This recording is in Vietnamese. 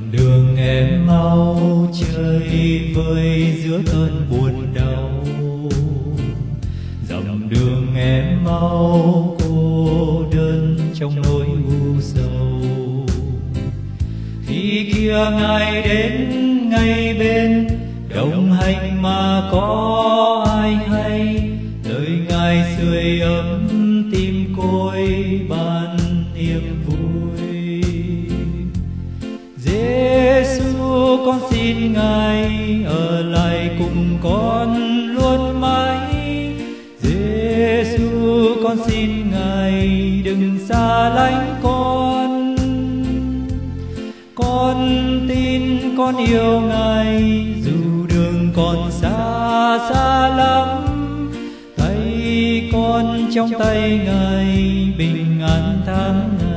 đường em mau chơi vơi giữa cơn buồn đau, dặm đường em mau cô đơn trong nỗi u sầu. Khi kia ngài đến ngay bên đồng hành mà có ai hay, lời ngài sưởi ấm tim côi ban niềm vui. Giêsu con xin ngài ở lại cùng con luôn mãi. Giêsu con xin ngài đừng xa lánh con. Con tin con yêu ngài dù đường còn xa xa lắm. Thấy con trong tay ngài bình an tháng ngày.